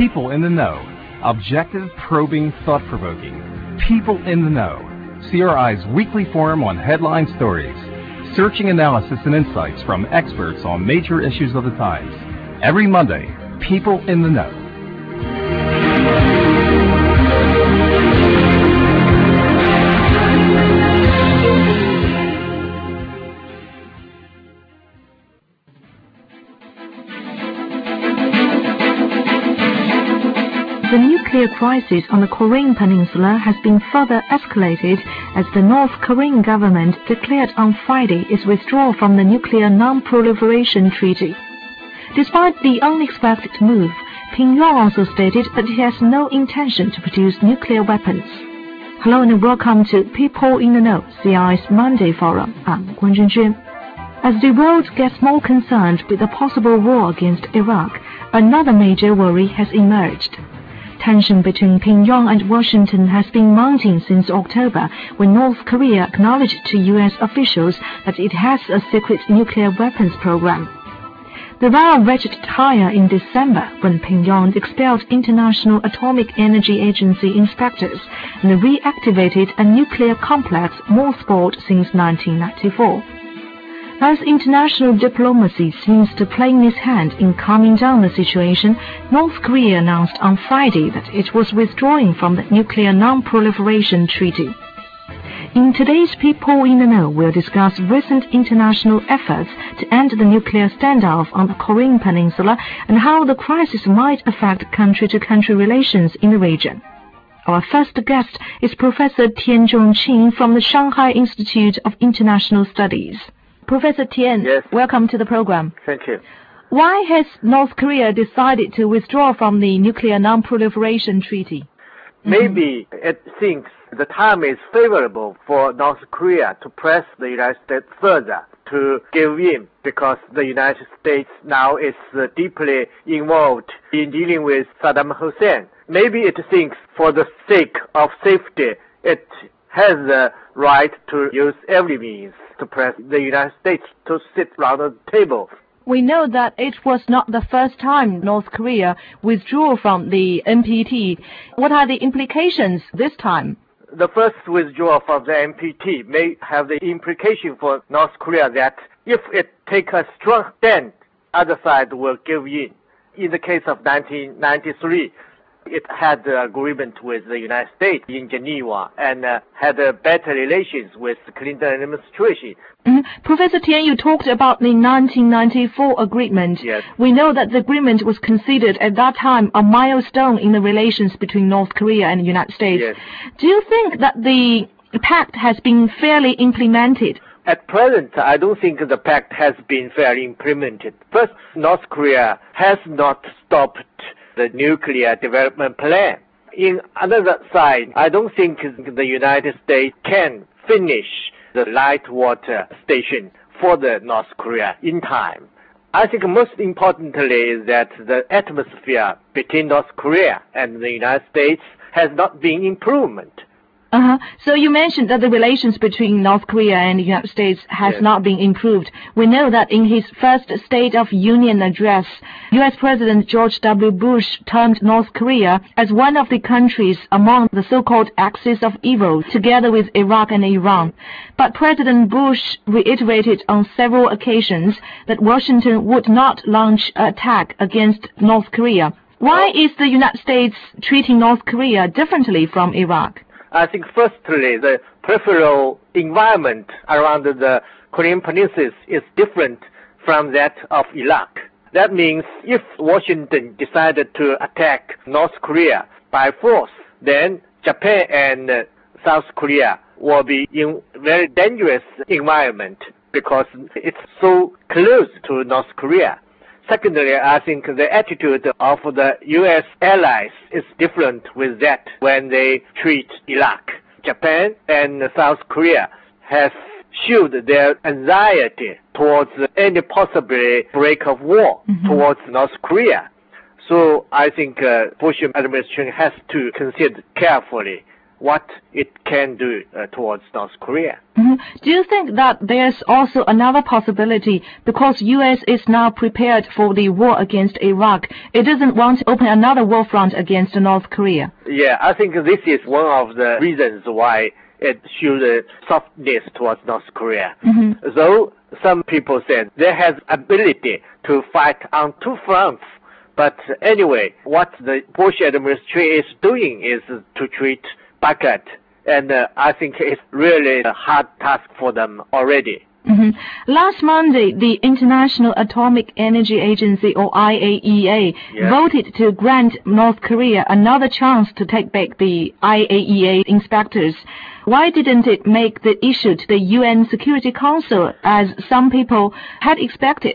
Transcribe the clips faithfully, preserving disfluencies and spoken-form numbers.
People in the Know. Objective, probing, thought-provoking. People in the Know. C R I's weekly forum on headline stories. Searching analysis and insights from experts on major issues of the times. Every Monday, People in the Know. The nuclear crisis on the Korean Peninsula has been further escalated as the North Korean government declared on Friday its withdrawal from the Nuclear Non-Proliferation Treaty. Despite the unexpected move, Pyongyang also stated that it has no intention to produce nuclear weapons. Hello and welcome to People in the Know, C R I's Monday Forum. I'm Guan Zhenjun. As the world gets more concerned with a possible war against Iraq, another major worry has emerged. Tension between Pyongyang and Washington has been mounting since October, when North Korea acknowledged to U S officials that it has a secret nuclear weapons program. The row ratcheted higher in December when Pyongyang expelled International Atomic Energy Agency inspectors and reactivated a nuclear complex mothballed since nineteen ninety-four. As international diplomacy seems to play its hand in calming down the situation, North Korea announced on Friday that it was withdrawing from the Nuclear Non-Proliferation Treaty. In today's People in the Know, we'll discuss recent international efforts to end the nuclear standoff on the Korean Peninsula and how the crisis might affect country-to-country relations in the region. Our first guest is Professor Tian Zhongqing from the Shanghai Institute of International Studies. Professor Tian, yes. Welcome to the program. Thank you. Why has North Korea decided to withdraw from the Nuclear Non-Proliferation Treaty? Maybe mm-hmm. it thinks the time is favorable for North Korea to press the United States further to give in, because the United States now is uh, deeply involved in dealing with Saddam Hussein. Maybe it thinks for the sake of safety, it has the right to use every means to press the United States to sit around the table. We know that it was not the first time North Korea withdrew from the N P T. What are the implications this time? The first withdrawal from the N P T may have the implication for North Korea that if it takes a strong stand, other side will give in. In the case of nineteen ninety-three, it had an agreement with the United States in Geneva and uh, had uh, better relations with the Clinton administration. Mm. Professor Tian, you talked about the nineteen ninety-four agreement. Yes. We know that the agreement was considered at that time a milestone in the relations between North Korea and the United States. Yes. Do you think that the pact has been fairly implemented? At present, I don't think the pact has been fairly implemented. First, North Korea has not stopped the nuclear development plan. In another side, I don't think the United States can finish the light water station for the North Korea in time. I think most importantly is that the atmosphere between North Korea and the United States has not been improved. Uh-huh. So you mentioned that the relations between North Korea and the United States has yes. not been improved. We know that in his first State of Union address, U S President George W. Bush termed North Korea as one of the countries among the so-called axis of evil, together with Iraq and Iran. But President Bush reiterated on several occasions that Washington would not launch an attack against North Korea. Why is the United States treating North Korea differently from Iraq? I think firstly, the peripheral environment around the Korean Peninsula is different from that of Iraq. That means if Washington decided to attack North Korea by force, then Japan and uh, South Korea will be in a very dangerous environment because it's so close to North Korea. Secondly, I think the attitude of the U S allies is different with that when they treat Iraq. Japan and South Korea have showed their anxiety towards any possible break of war mm-hmm. towards North Korea. So I think uh, Bush administration has to consider carefully what it can do uh, towards North Korea. Mm-hmm. Do you think that there's also another possibility because U S is now prepared for the war against Iraq? It doesn't want to open another war front against North Korea. Yeah, I think this is one of the reasons why it showed a softness towards North Korea. Mm-hmm. Though some people said they have ability to fight on two fronts. But anyway, what the Bush administration is doing is to treat Baghdad, and uh, I think it's really a hard task for them already. Mm-hmm. Last Monday, the International Atomic Energy Agency, or I A E A, yeah. voted to grant North Korea another chance to take back the I A E A inspectors. Why didn't it make the issue to the U N Security Council, as some people had expected?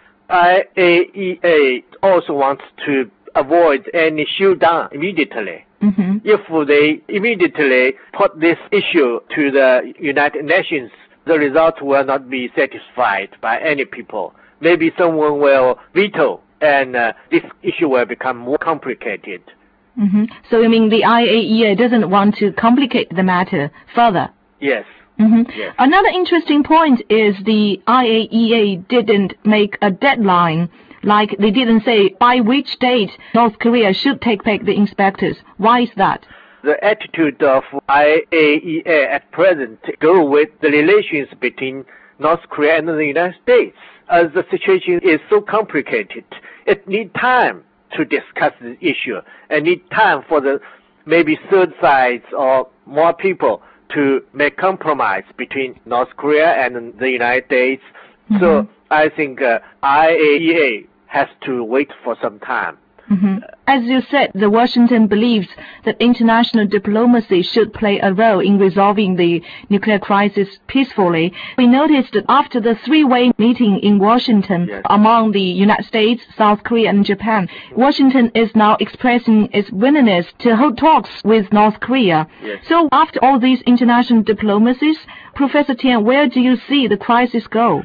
I A E A also wants to avoid any showdown immediately. Mm-hmm. If they immediately put this issue to the United Nations, the result will not be satisfied by any people. Maybe someone will veto, and uh, this issue will become more complicated. Mm-hmm. So you mean the I A E A doesn't want to complicate the matter further? Yes. Mm-hmm. Yes. Another interesting point is the I A E A didn't make a deadline, like they didn't say by which date North Korea should take back the inspectors. Why is that? The attitude of I A E A at present go with the relations between North Korea and the United States. As the situation is so complicated, it needs time to discuss the issue, and need time for the maybe third sides or more people to make compromise between North Korea and the United States. Mm-hmm. So I think uh, I A E A has to wait for some time. Mm-hmm. As you said, the Washington believes that international diplomacy should play a role in resolving the nuclear crisis peacefully. We noticed that after the three-way meeting in Washington yes. among the United States, South Korea, and Japan, Washington is now expressing its willingness to hold talks with North Korea. Yes. So after all these international diplomacies, Professor Tian, where do you see the crisis go?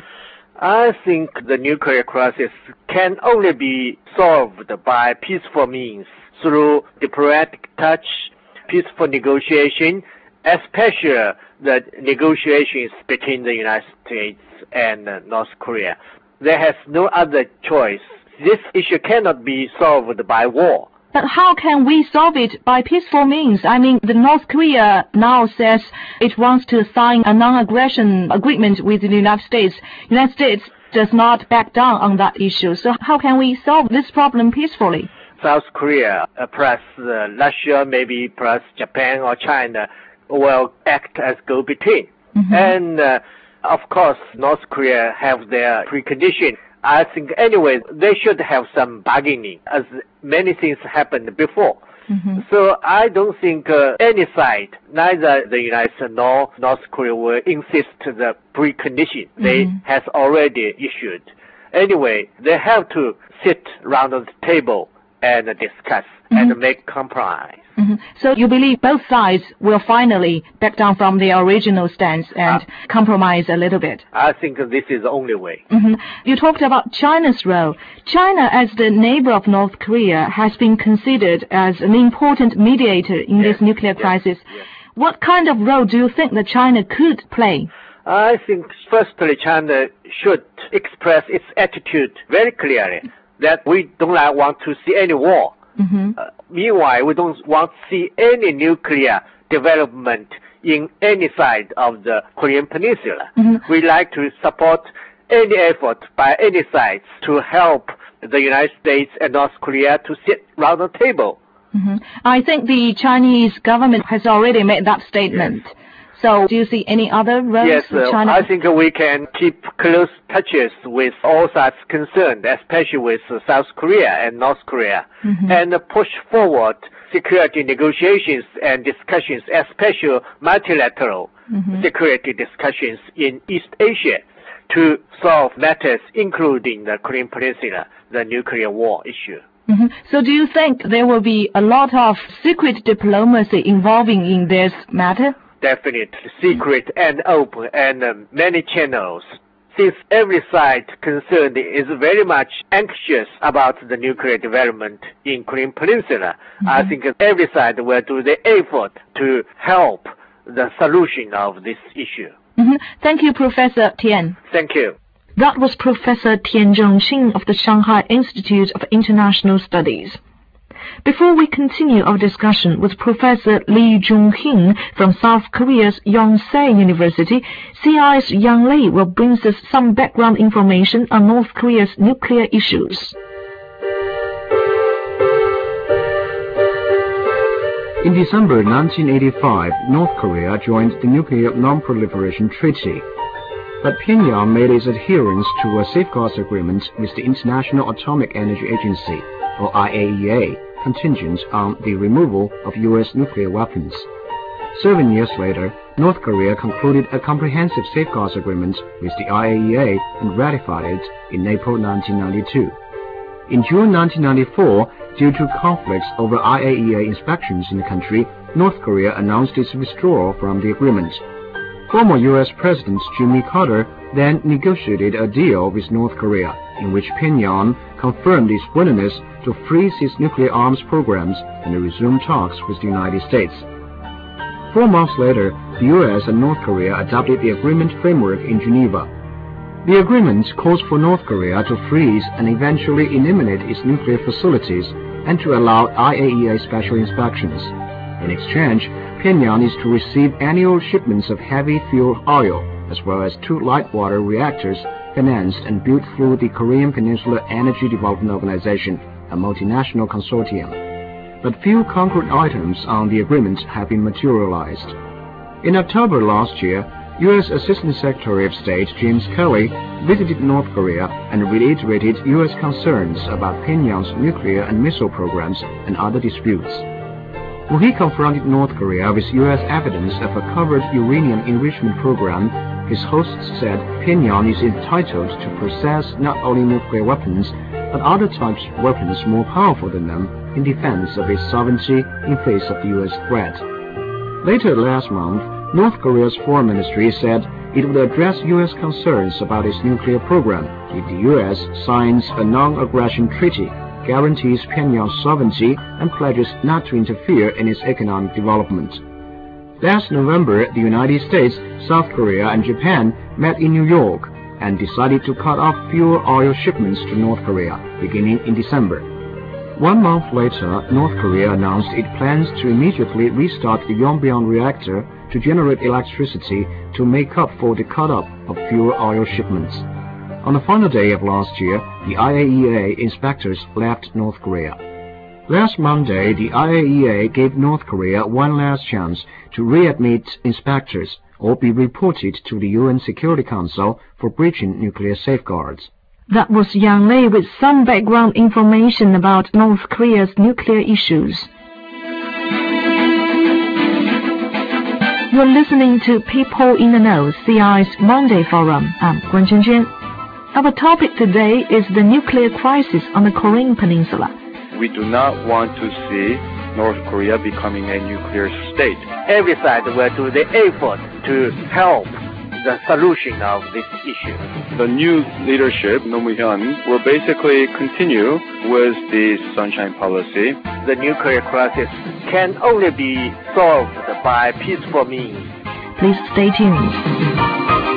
I think the nuclear crisis can only be solved by peaceful means, through diplomatic touch, peaceful negotiation, especially the negotiations between the United States and uh, North Korea. There has no other choice. This issue cannot be solved by war. But how can we solve it by peaceful means? I mean, the North Korea now says it wants to sign a non-aggression agreement with the United States. United States does not back down on that issue. So how can we solve this problem peacefully? South Korea, uh, plus uh, Russia, maybe plus Japan or China, will act as go-between. Mm-hmm. And, uh, of course, North Korea have their precondition. I think anyway, they should have some bargaining, as many things happened before. Mm-hmm. So I don't think uh, any side, neither the United States nor North Korea, will insist the precondition mm-hmm. they has already issued. Anyway, they have to sit around the table and discuss mm-hmm. and make compromise. Mm-hmm. So you believe both sides will finally back down from their original stance and uh, compromise a little bit? I think this is the only way. Mm-hmm. You talked about China's role. China, as the neighbor of North Korea, has been considered as an important mediator in yes. this nuclear yes. crisis. Yes. What kind of role do you think that China could play? I think, firstly, China should express its attitude very clearly that we don't want to see any war. Mm-hmm. Uh, meanwhile, we don't want to see any nuclear development in any side of the Korean Peninsula. Mm-hmm. We like to support any effort by any sides to help the United States and North Korea to sit around the table. Mm-hmm. I think the Chinese government has already made that statement. Yes. So do you see any other roles yes, for uh, China? I think we can keep close touches with all sides concerned, especially with uh, South Korea and North Korea, mm-hmm. and uh, push forward security negotiations and discussions, especially multilateral mm-hmm. security discussions in East Asia, to solve matters including the Korean Peninsula, the nuclear war issue. Mm-hmm. So do you think there will be a lot of secret diplomacy involving in this matter? Definitely secret and open, and uh, many channels since every side concerned is very much anxious about the nuclear development in Korean Peninsula, mm-hmm. I think every side will do the effort to help the solution of this issue. Mm-hmm. Thank you, Professor Tian. Thank you. That was Professor Tian Zhongqing of the Shanghai Institute of International Studies. Before we continue our discussion with Professor Lee Jung-hin from South Korea's Yonsei University, C R I's Yang Lei will bring us some background information on North Korea's nuclear issues. In December nineteen eighty-five, North Korea joined the Nuclear Non-Proliferation Treaty. But Pyongyang made its adherence to a safeguards agreement with the International Atomic Energy Agency, or I A E A, contingent on the removal of U S nuclear weapons. Seven years later, North Korea concluded a comprehensive safeguards agreement with the I A E A and ratified it in April nineteen ninety-two. In June nineteen ninety-four, due to conflicts over I A E A inspections in the country, North Korea announced its withdrawal from the agreement. Former U S President Jimmy Carter then negotiated a deal with North Korea, in which Pyongyang confirmed its willingness to freeze its nuclear arms programs and resume talks with the United States. Four months later, the U S and North Korea adopted the agreement framework in Geneva. The agreement calls for North Korea to freeze and eventually eliminate its nuclear facilities and to allow I A E A special inspections. In exchange, Pyongyang is to receive annual shipments of heavy fuel oil, as well as two light water reactors financed and built through the Korean Peninsula Energy Development Organization, a multinational consortium. But few concrete items on the agreement have been materialized. In October last year, U S Assistant Secretary of State James Kelly visited North Korea and reiterated U S concerns about Pyongyang's nuclear and missile programs and other disputes. When he confronted North Korea with U S evidence of a covert uranium enrichment program, his hosts said Pyongyang is entitled to possess not only nuclear weapons, but other types of weapons more powerful than them in defense of its sovereignty in face of the U S threat. Later last month, North Korea's foreign ministry said it would address U S concerns about its nuclear program if the U S signs a non-aggression treaty, guarantees Pyongyang's sovereignty, and pledges not to interfere in its economic development. Last November, the United States, South Korea, and Japan met in New York and decided to cut off fuel oil shipments to North Korea, beginning in December. One month later, North Korea announced it plans to immediately restart the Yongbyon reactor to generate electricity to make up for the cut-off of fuel oil shipments. On the final day of last year, the I A E A inspectors left North Korea. Last Monday, the I A E A gave North Korea one last chance to readmit inspectors or be reported to the U N Security Council for breaching nuclear safeguards. That was Yang Lei with some background information about North Korea's nuclear issues. You're listening to People in the Know, C R I's Monday Forum. I'm Guan Zhenjian. Our topic today is the nuclear crisis on the Korean Peninsula. We do not want to see North Korea becoming a nuclear state. Every side will do the effort to help the solution of this issue. The new leadership, Roh Moo-hyun, will basically continue with the Sunshine Policy. The nuclear crisis can only be solved by peaceful means. Please stay tuned.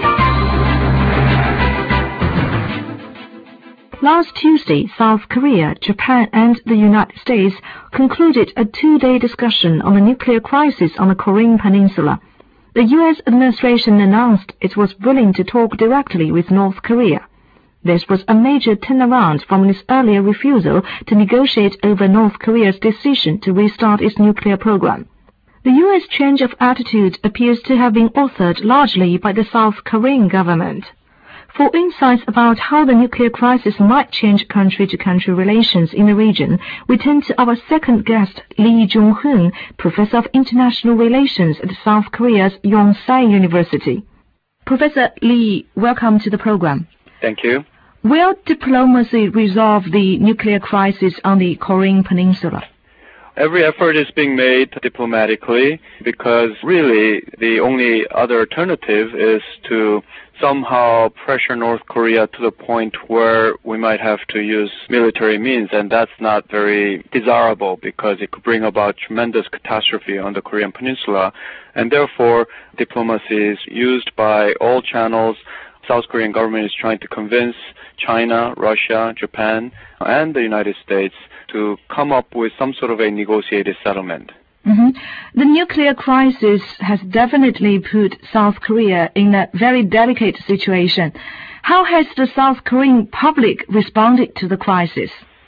Last Tuesday, South Korea, Japan, and the United States concluded a two-day discussion on the nuclear crisis on the Korean Peninsula. The U S administration announced it was willing to talk directly with North Korea. This was a major turnaround from its earlier refusal to negotiate over North Korea's decision to restart its nuclear program. The U S change of attitude appears to have been authored largely by the South Korean government. For insights about how the nuclear crisis might change country-to-country relations in the region, we turn to our second guest, Lee Jung-hun, Professor of International Relations at South Korea's Yonsei University. Professor Lee, welcome to the program. Thank you. Will diplomacy resolve the nuclear crisis on the Korean Peninsula? Every effort is being made diplomatically because really the only other alternative is to somehow pressure North Korea to the point where we might have to use military means, and that's not very desirable because it could bring about tremendous catastrophe on the Korean Peninsula, and therefore diplomacy is used by all channels. South Korean government is trying to convince China, Russia, Japan, and the United States to come up with some sort of a negotiated settlement. Mm-hmm. The nuclear crisis has definitely put South Korea in a very delicate situation. How has the South Korean public responded to the crisis?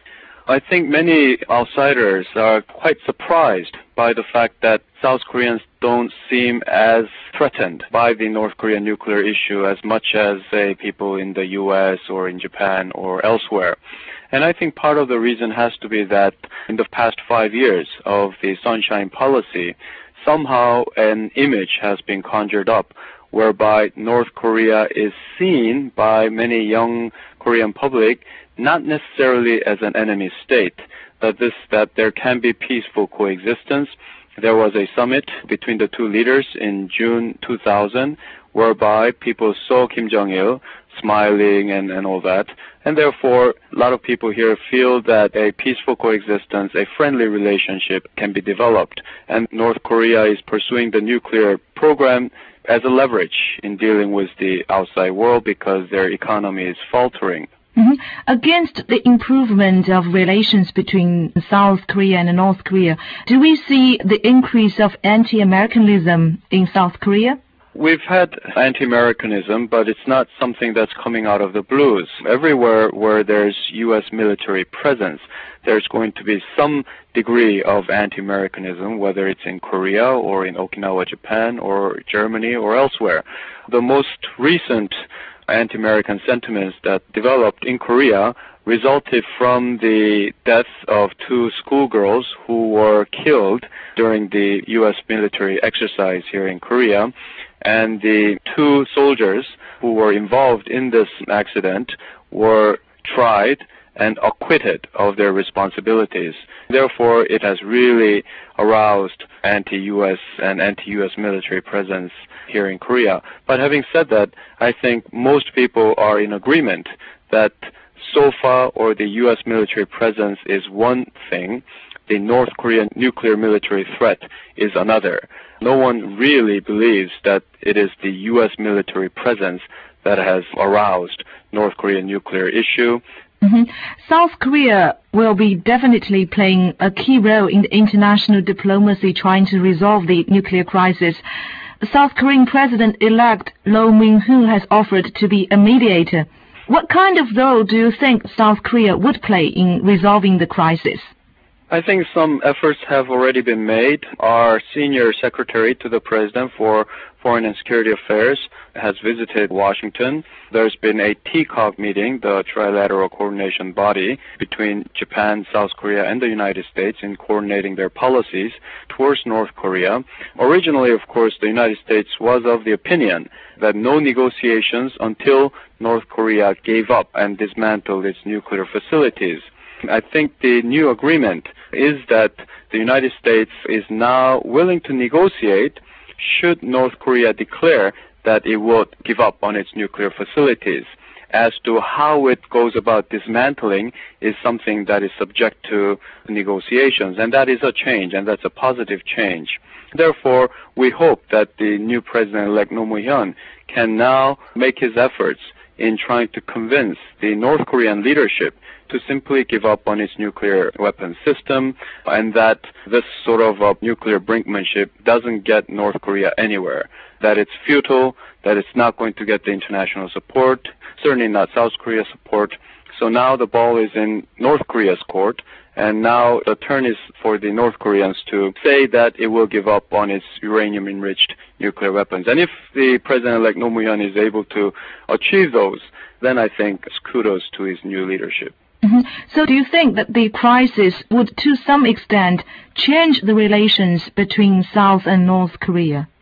I think many outsiders are quite surprised by the fact that South Koreans don't seem as threatened by the North Korean nuclear issue as much as, say, people in the U S or in Japan or elsewhere. And I think part of the reason has to be that in the past five years of the Sunshine Policy, somehow an image has been conjured up whereby North Korea is seen by many young Korean public not necessarily as an enemy state, that this that there can be peaceful coexistence. There was a summit between the two leaders in June two thousand, whereby people saw Kim Jong-il smiling and, and all that, and therefore a lot of people here feel that a peaceful coexistence, a friendly relationship can be developed, and North Korea is pursuing the nuclear program as a leverage in dealing with the outside world because their economy is faltering. Mm-hmm. Against the improvement of relations between South Korea and North Korea, do we see the increase of anti-Americanism in South Korea? We've had anti-Americanism, but it's not something that's coming out of the blues. Everywhere where there's U S military presence, there's going to be some degree of anti-Americanism, whether it's in Korea or in Okinawa, Japan, or Germany or elsewhere. The most recent anti-American sentiments that developed in Korea resulted from the deaths of two schoolgirls who were killed during the U S military exercise here in Korea. And the two soldiers who were involved in this accident were tried and acquitted of their responsibilities. Therefore, it has really aroused anti-U S and anti-U S military presence here in Korea. But having said that, I think most people are in agreement that SOFA or the U S military presence is one thing, the North Korean nuclear military threat is another. No one really believes that it is the U S military presence that has aroused North Korean nuclear issue. Mm-hmm. South Korea will be definitely playing a key role in the international diplomacy trying to resolve the nuclear crisis. The South Korean President-elect Lee Myung-soo has offered to be a mediator. What kind of role do you think South Korea would play in resolving the crisis? I think some efforts have already been made. Our senior secretary to the president for Foreign and Security Affairs has visited Washington. There's been a T COG meeting, the trilateral coordination body between Japan, South Korea, and the United States in coordinating their policies towards North Korea. Originally, of course, the United States was of the opinion that no negotiations until North Korea gave up and dismantled its nuclear facilities. I think the new agreement is that the United States is now willing to negotiate should North Korea declare that it will give up on its nuclear facilities. As to how it goes about dismantling is something that is subject to negotiations, and that is a change, and that's a positive change. Therefore, we hope that the new President-elect Roh Moo-hyun can now make his efforts in trying to convince the North Korean leadership to simply give up on its nuclear weapons system, and that this sort of uh, nuclear brinkmanship doesn't get North Korea anywhere, that it's futile, that it's not going to get the international support, certainly not South Korea support. So now the ball is in North Korea's court, and now the turn is for the North Koreans to say that it will give up on its uranium-enriched nuclear weapons. And if the President-elect Roh Moo-hyun is able to achieve those, then I think it's kudos to his new leadership. Mm-hmm. So do you think that the crisis would, to some extent, change the relations between South and North Korea?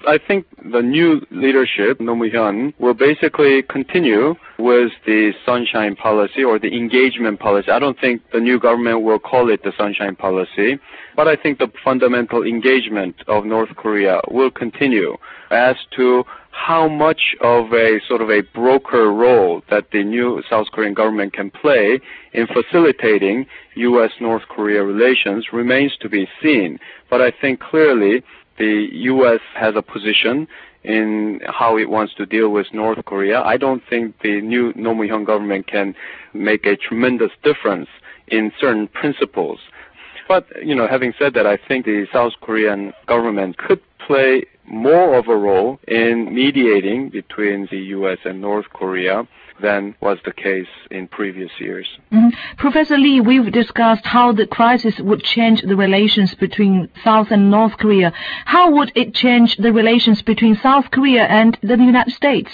I think the new leadership, Roh Moo-hyun, will basically continue with the sunshine policy or the engagement policy. I don't think the new government will call it the sunshine policy, but I think the fundamental engagement of North Korea will continue. As to how much of a sort of a broker role that the new South Korean government can play in facilitating U S North Korea relations remains to be seen. But I think clearly the U S has a position in how it wants to deal with North Korea. I don't think the new Roh Moo-hyun government can make a tremendous difference in certain principles. But, you know, having said that, I think the South Korean government could play more of a role in mediating between the U S and North Korea than was the case in previous years. Mm-hmm. Professor Lee, we've discussed how the crisis would change the relations between South and North Korea. How would it change the relations between South Korea and the United States?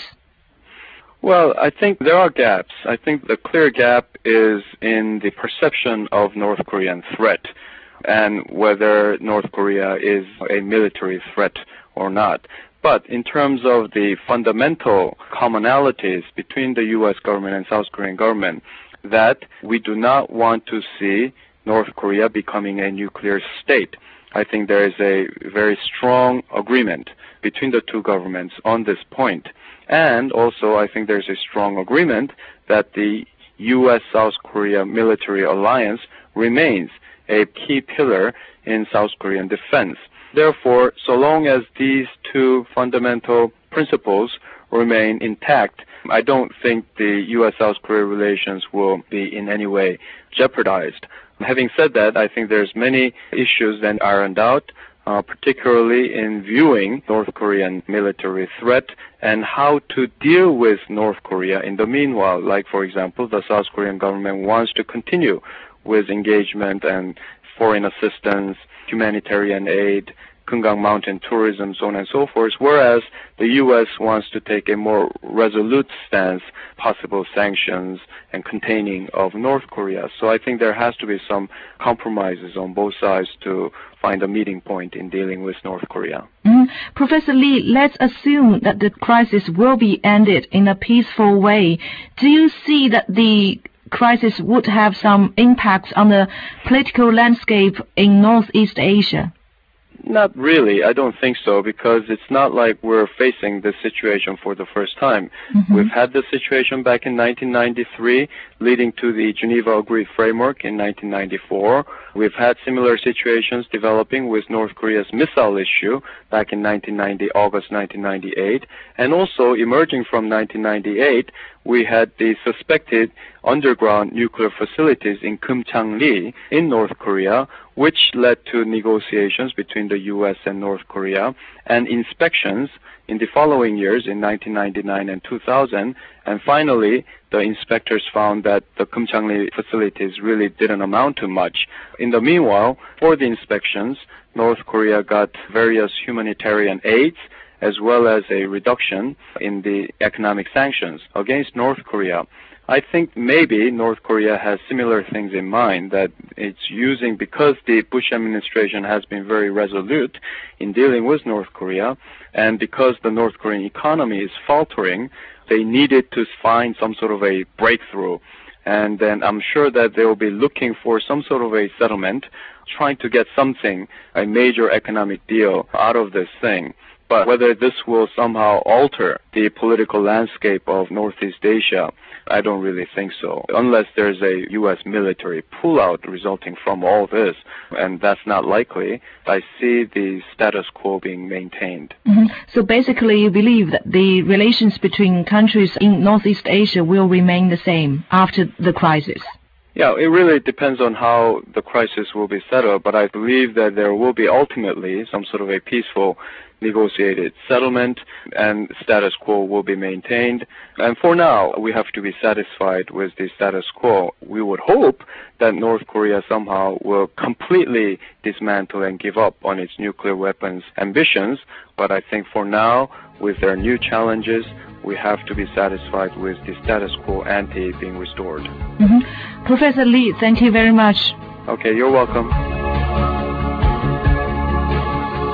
Well, I think there are gaps. I think the clear gap is in the perception of North Korean threat and whether North Korea is a military threat or not. But in terms of the fundamental commonalities between the U S government and South Korean government, that we do not want to see North Korea becoming a nuclear state. I think there is a very strong agreement between the two governments on this point. And also, I think there's a strong agreement that the U S South Korea military alliance remains a key pillar in South Korean defense. Therefore, so long as these two fundamental principles remain intact, I don't think the U S South Korea relations will be in any way jeopardized. Having said that, I think there's many issues that are ironed out, uh, particularly in viewing North Korean military threat and how to deal with North Korea in the meanwhile. Like, for example, the South Korean government wants to continue with engagement and foreign assistance, humanitarian aid, Kumgang Mountain tourism, so on and so forth, whereas the U S wants to take a more resolute stance, possible sanctions and containing of North Korea. So I think there has to be some compromises on both sides to find a meeting point in dealing with North Korea. Mm. Professor Lee, let's assume that the crisis will be ended in a peaceful way. Do you see that the crisis would have some impact on the political landscape in Northeast Asia? Not really. I don't think so, because it's not like we're facing this situation for the first time. Mm-hmm. We've had this situation back in nineteen ninety-three, leading to the Geneva Agreed Framework in nineteen ninety-four. We've had similar situations developing with North Korea's missile issue back in nineteen ninety, August nineteen ninety-eight. And also, emerging from nineteen ninety-eight, we had the suspected underground nuclear facilities in Kumchangli in North Korea, which led to negotiations between the U S and North Korea and inspections in the following years in nineteen ninety-nine and two thousand. And finally, the inspectors found that the Kumchangli facilities really didn't amount to much. In the meanwhile, for the inspections, North Korea got various humanitarian aids as well as a reduction in the economic sanctions against North Korea. I think maybe North Korea has similar things in mind that it's using, because the Bush administration has been very resolute in dealing with North Korea, and because the North Korean economy is faltering, they needed to find some sort of a breakthrough. And then I'm sure that they will be looking for some sort of a settlement, trying to get something, a major economic deal out of this thing. But whether this will somehow alter the political landscape of Northeast Asia, I don't really think so, unless there's a U S military pullout resulting from all this, and that's not likely. I see the status quo being maintained. Mm-hmm. So basically you believe that the relations between countries in Northeast Asia will remain the same after the crisis? Yeah, it really depends on how the crisis will be settled, but I believe that there will be ultimately some sort of a peaceful negotiated settlement and status quo will be maintained. And for now, we have to be satisfied with the status quo. We would hope that North Korea somehow will completely dismantle and give up on its nuclear weapons ambitions, but I think for now, with their new challenges, we have to be satisfied with the status quo ante being restored. Mm-hmm. Professor Lee, thank you very much. Okay, you're welcome.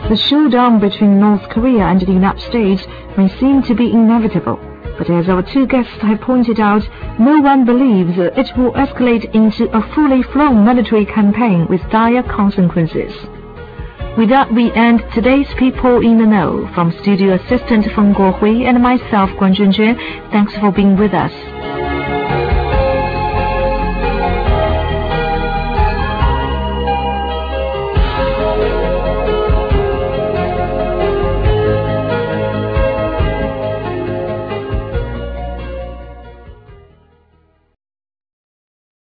The showdown between North Korea and the United States may seem to be inevitable, but as our two guests have pointed out, no one believes it will escalate into a fully flown military campaign with dire consequences. With that, we end today's People in the Know. From studio assistant Feng Guohui and myself, Guan Zhenjuan, thanks for being with us.